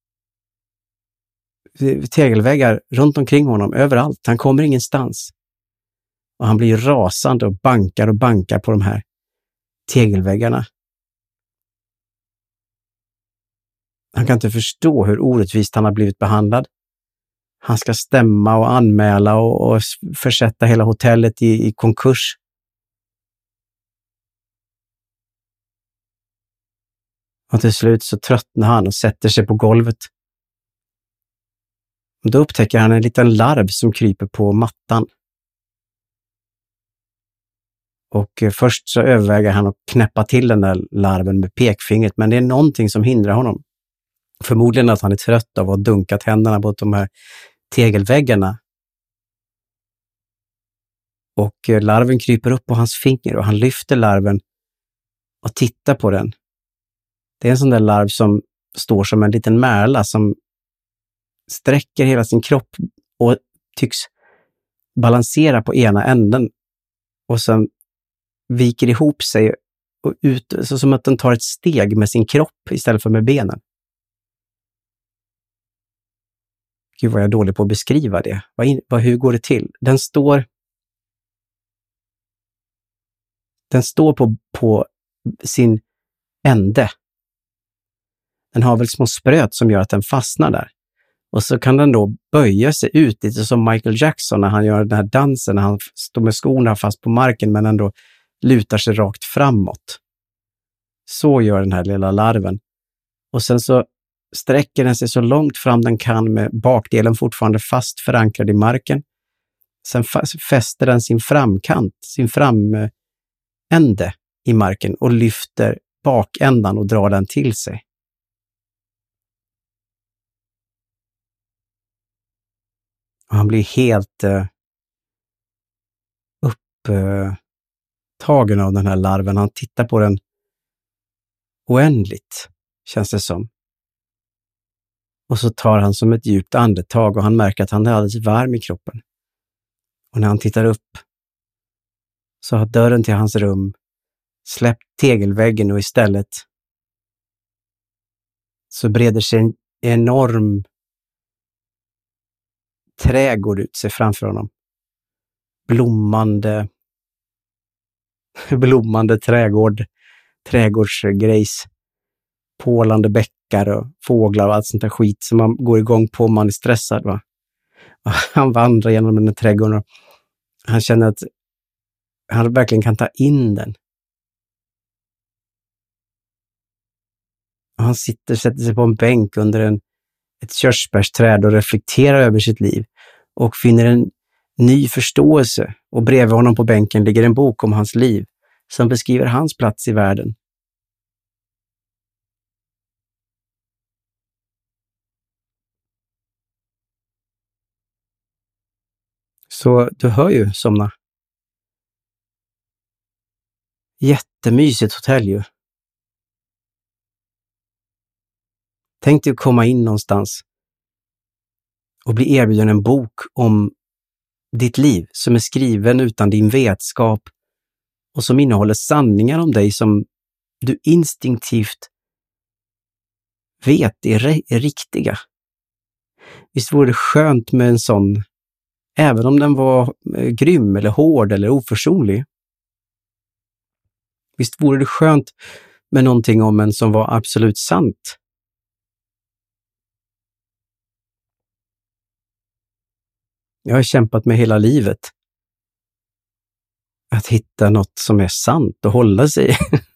tegelväggar runt omkring honom överallt. Han kommer ingenstans. Och han blir rasande och bankar på de här tegelväggarna. Han kan inte förstå hur orättvist han har blivit behandlad. Han ska stämma och anmäla och försätta hela hotellet i konkurs. Och till slut så tröttnar han och sätter sig på golvet. Och då upptäcker han en liten larv som kryper på mattan. Och först så överväger han att knäppa till den där larven med pekfingret, men det är någonting som hindrar honom. Förmodligen att han är trött av att ha dunkat händerna mot de här tegelväggarna. Och larven kryper upp på hans finger och han lyfter larven och tittar på den. Det är en sån där larv som står som en liten märla som sträcker hela sin kropp och tycks balansera på ena änden och sen viker ihop sig och ut, så som att den tar ett steg med sin kropp istället för med benen. Gud vad jag är dålig på att beskriva det. Hur går det till? Den står på sin ände. Den har väl små spröt som gör att den fastnar där. Och så kan den då böja sig ut lite som Michael Jackson när han gör den här dansen, när han står med skorna fast på marken men ändå lutar sig rakt framåt. Så gör den här lilla larven. Och sen så sträcker den sig så långt fram den kan med bakdelen fortfarande fast förankrad i marken. Sen fäster den sin framkant, sin framände i marken och lyfter bakändan och drar den till sig. Och han blir helt upptagen av den här larven. Han tittar på den oändligt, känns det som. Och så tar han som ett djupt andetag och han märker att han är alldeles varm i kroppen. Och när han tittar upp så har dörren till hans rum släppt tegelväggen och istället så breder sig en enorm trädgård ut sig framför honom. Blommande trädgårdsgrejs, pålande bäckar och fåglar och allt sånt där skit som man går igång på om man är stressad, va? Och han vandrar genom den här trädgården och han känner att han verkligen kan ta in den. Och han sätter sig på en bänk under ett körsbärsträd och reflekterar över sitt liv och finner en ny förståelse. Och bredvid honom på bänken ligger en bok om hans liv som beskriver hans plats i världen. Så du hör ju, Somna. Jättemysigt hotell ju. Tänk dig att komma in någonstans och bli erbjuden en bok om ditt liv som är skriven utan din vetskap och som innehåller sanningar om dig som du instinktivt vet är riktiga. Visst vore det skönt med en sån, även om den var grym eller hård eller oförsonlig. Visst vore det skönt med någonting om en som var absolut sant. Jag har kämpat med hela livet att hitta något som är sant och hålla sig.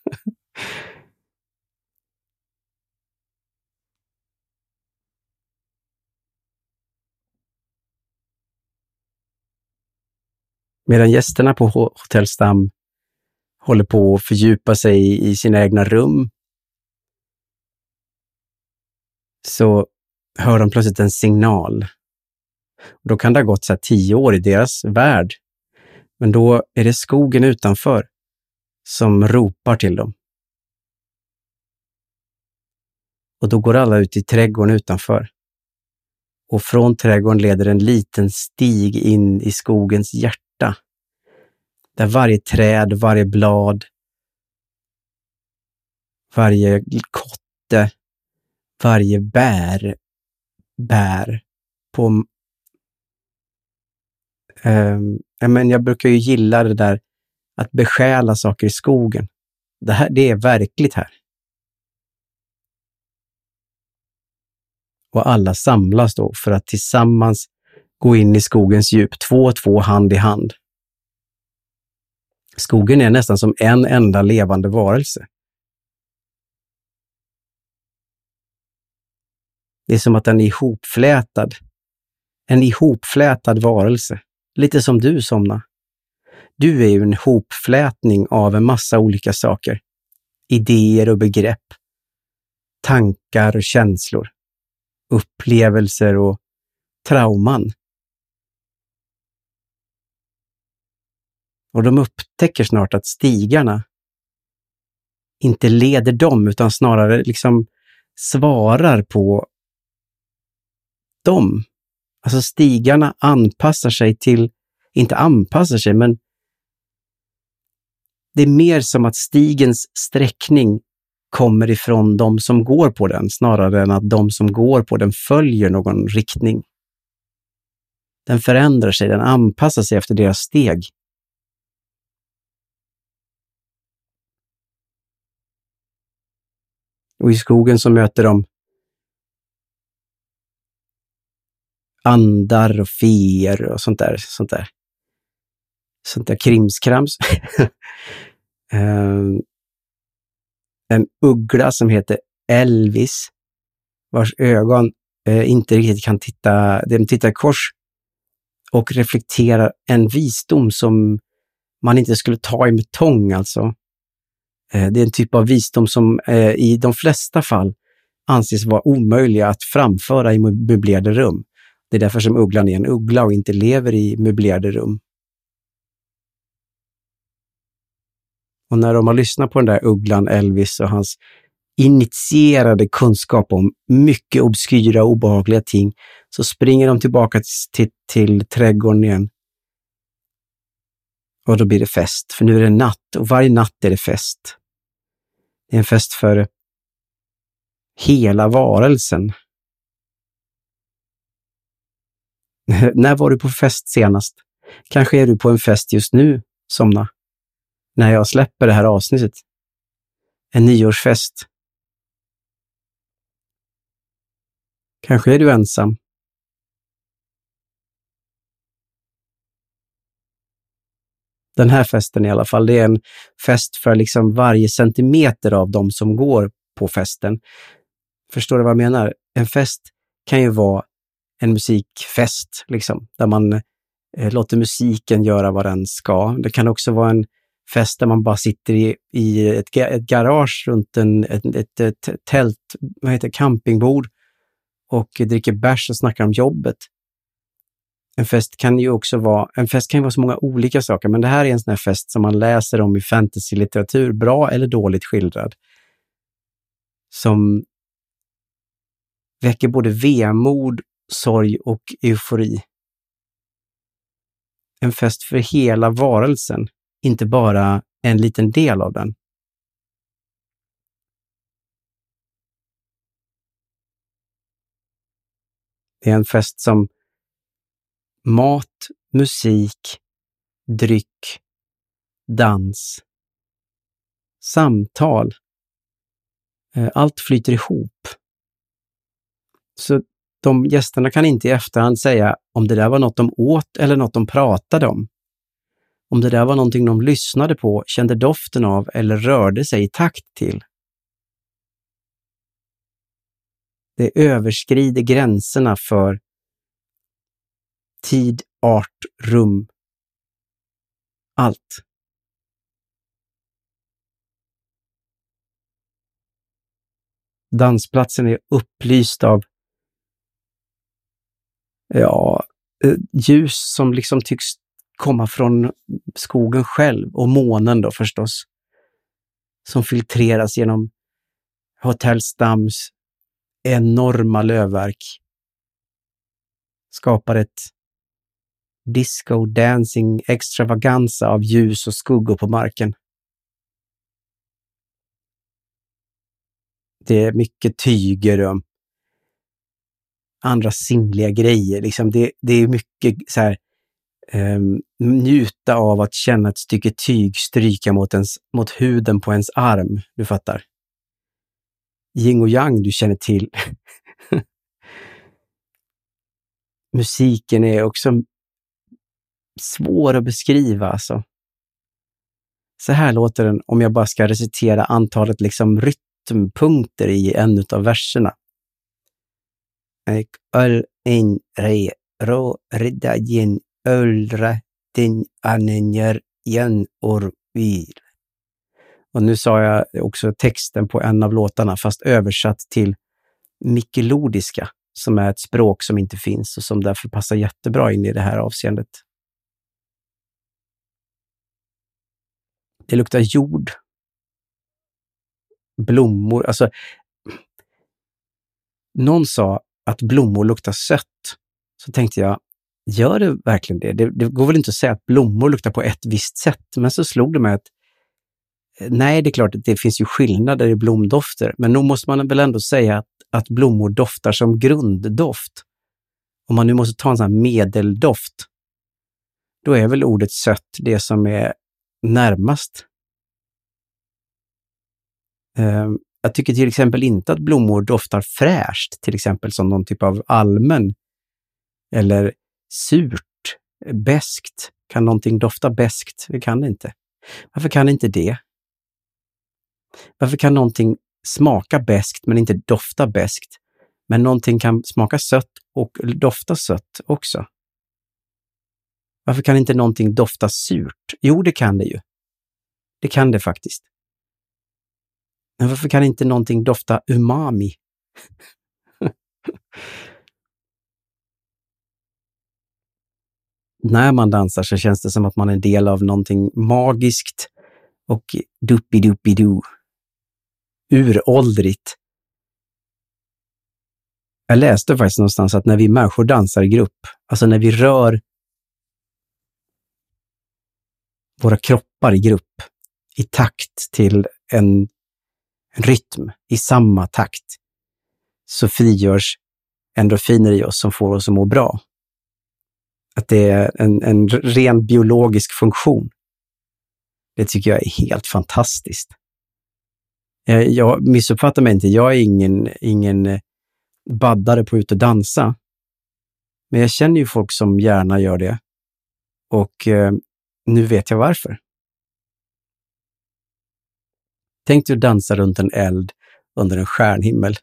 Medan gästerna på Hotell Stam håller på att fördjupa sig i sina egna rum så hör de plötsligt en signal. Då kan det ha gått 10 år i deras värld. Men då är det skogen utanför som ropar till dem. Och då går alla ut i trädgården utanför. Och från trädgården leder en liten stig in i skogens hjärta. Där varje träd, varje blad, varje kotte, varje bär på... Men jag brukar ju gilla det där att besjäla saker i skogen. Det är verkligt här. Och alla samlas då för att tillsammans gå in i skogens djup, 2 och 2 hand i hand. Skogen är nästan som en enda levande varelse. Det är som att den är ihopflätad. En ihopflätad varelse. Lite som du, Somna. Du är ju en hopflätning av en massa olika saker. Idéer och begrepp. Tankar och känslor. Upplevelser och trauman. Och de upptäcker snart att stigarna inte leder dem utan snarare liksom svarar på dem. Alltså stigarna anpassar sig till, inte anpassar sig, men det är mer som att stigens sträckning kommer ifrån de som går på den snarare än att de som går på den följer någon riktning. Den förändrar sig, den anpassar sig efter deras steg. Och i skogen så möter de andar och feer och sånt där krimskrams. En uggla som heter Elvis, vars ögon inte riktigt kan titta, de tittar i kors och reflekterar en visdom som man inte skulle ta i med tång alltså. Det är en typ av visdom som i de flesta fall anses vara omöjliga att framföra i möblerade rum. Det är därför som ugglan är en uggla och inte lever i möblerade rum. Och när de har lyssnat på den där ugglan Elvis och hans initierade kunskap om mycket obskyra och obehagliga ting så springer de tillbaka till trädgården igen. Och då blir det fest, för nu är det natt och varje natt är det fest. Det är en fest för hela varelsen. När var du på fest senast? Kanske är du på en fest just nu, Somna. När jag släpper det här avsnittet. En nyårsfest. Kanske är du ensam. Den här festen i alla fall, det är en fest för liksom varje centimeter av dem som går på festen. Förstår du vad jag menar? En fest kan ju vara en musikfest, liksom, där man låter musiken göra vad den ska. Det kan också vara en fest där man bara sitter i ett garage runt ett tält, campingbord och dricker bärs och snackar om jobbet. En fest kan ju vara så många olika saker, men det här är en sån här fest som man läser om i fantasy-litteratur, bra eller dåligt skildrad, som väcker både vemod, sorg och eufori. En fest för hela varelsen, inte bara en liten del av den. Det är en fest som mat, musik, dryck, dans, samtal. Allt flyter ihop. Så de gästerna kan inte i efterhand säga om det där var något de åt eller något de pratade om. Om det där var någonting de lyssnade på, kände doften av eller rörde sig i takt till. Det överskrider gränserna för tid, art, rum. Allt. Dansplatsen är upplyst av ljus som liksom tycks komma från skogen själv och månen då förstås. Som filtreras genom Hotell Stams enorma lövverk. Skapar ett disco dancing extravaganza av ljus och skuggor på marken. Det är mycket tyger och andra sinnliga grejer. Liksom det är mycket så här, njuta av att känna ett stycke tyg stryka mot huden på ens arm. Du fattar. Yin och yang du känner till. Musiken är också svår att beskriva alltså. Så här låter den om jag bara ska recitera antalet liksom rytmpunkter i en av verserna. Öl in re ro ridda gin ölre din anenjer jen orvil. Och nu sa jag också texten på en av låtarna fast översatt till mikelodiska som är ett språk som inte finns och som därför passar jättebra in i det här avseendet. Det luktar jord, blommor, alltså någon sa att blommor luktar sött. Så tänkte jag, gör det verkligen det? Det går väl inte att säga att blommor luktar på ett visst sätt, men så slog det mig att nej, det är klart att det finns ju skillnader i blomdofter, men nog måste man väl ändå säga att blommor doftar som grunddoft. Om man nu måste ta en sån här medeldoft, då är väl ordet sött det som är närmast. Jag tycker till exempel inte att blommor doftar fräscht, till exempel som någon typ av almen eller surt, beskt. Kan någonting dofta beskt? Det kan det inte. Varför kan inte det? Varför kan någonting smaka beskt men inte dofta beskt? Men någonting kan smaka sött och dofta sött också. Varför kan inte någonting dofta surt? Jo, det kan det ju. Det kan det faktiskt. Men varför kan inte någonting dofta umami? När man dansar så känns det som att man är en del av någonting magiskt och duppi-duppi-doo. Uråldrigt. Jag läste faktiskt någonstans att när vi människor dansar i grupp, alltså när vi rör våra kroppar i grupp, i takt till en rytm, i samma takt, så frigörs endorfiner i oss som får oss att må bra. Att det är en ren biologisk funktion. Det tycker jag är helt fantastiskt. Jag missuppfattar mig inte, jag är ingen baddare på ut och dansa. Men jag känner ju folk som gärna gör det. Och nu vet jag varför. Tänk dig att dansa runt en eld under en stjärnhimmel.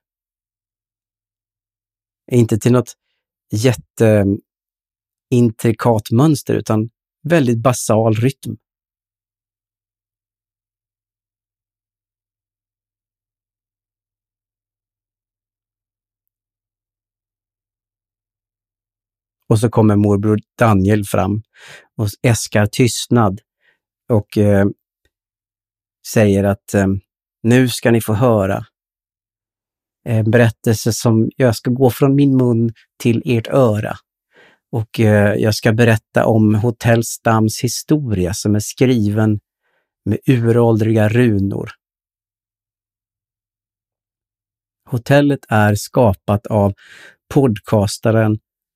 Inte till något jätteintrikat mönster utan väldigt basal rytm. Och så kommer morbror Daniel fram och äskar tystnad och säger att nu ska ni få höra en berättelse som jag ska gå från min mun till ert öra. Och jag ska berätta om Hotell Stams historia som är skriven med uråldriga runor. Hotellet är skapat av podcastaren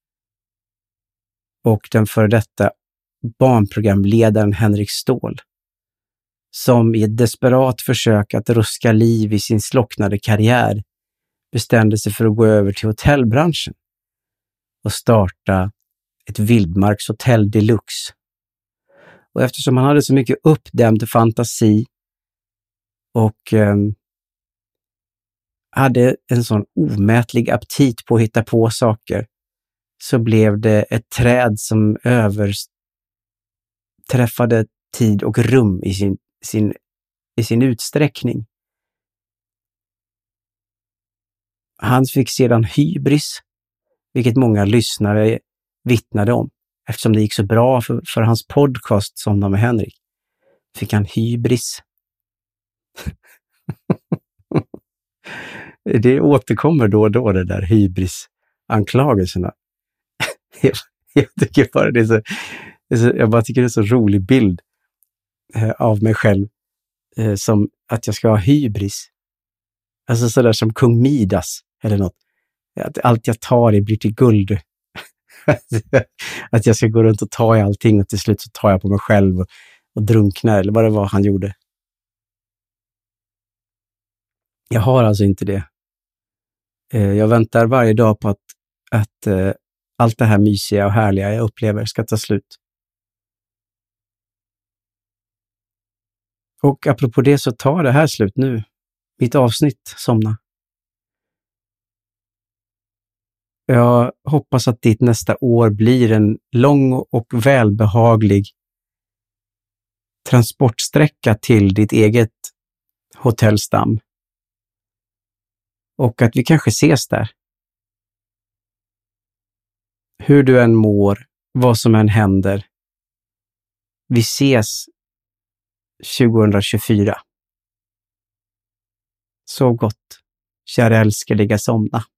och den före detta barnprogramledaren Henrik Ståhl, som i ett desperat försök att ruska liv i sin slocknade karriär bestämde sig för att gå över till hotellbranschen och starta ett vildmarkshotell deluxe. Och eftersom han hade så mycket uppdämd fantasi och hade en sån omätlig aptit på att hitta på saker, så blev det ett träd som överträffade tid och rum i sin utsträckning. Han fick sedan hybris, vilket många lyssnare vittnade om. Eftersom det gick så bra för hans podcast Somna med Henrik, fick han hybris. Det återkommer då och då, det där hybris-anklagelserna. Jag tycker bara jag bara tycker det är så rolig bild av mig själv som att jag ska ha hybris. Alltså sådär som kung Midas eller något. Att allt jag tar blir till guld. Att jag ska gå runt och ta i allting och till slut så tar jag på mig själv och drunknar eller vad det var han gjorde. Jag har alltså inte det. Jag väntar varje dag på att allt det här mysiga och härliga jag upplever ska ta slut. Och apropå det så tar det här slut nu. Mitt avsnitt, Somna. Jag hoppas att ditt nästa år blir en lång och välbehaglig transportsträcka till ditt eget Hotell Stam. Och att vi kanske ses där. Hur du än mår, vad som än händer. Vi ses 2024. Sov gott, kära älskeliga Somna.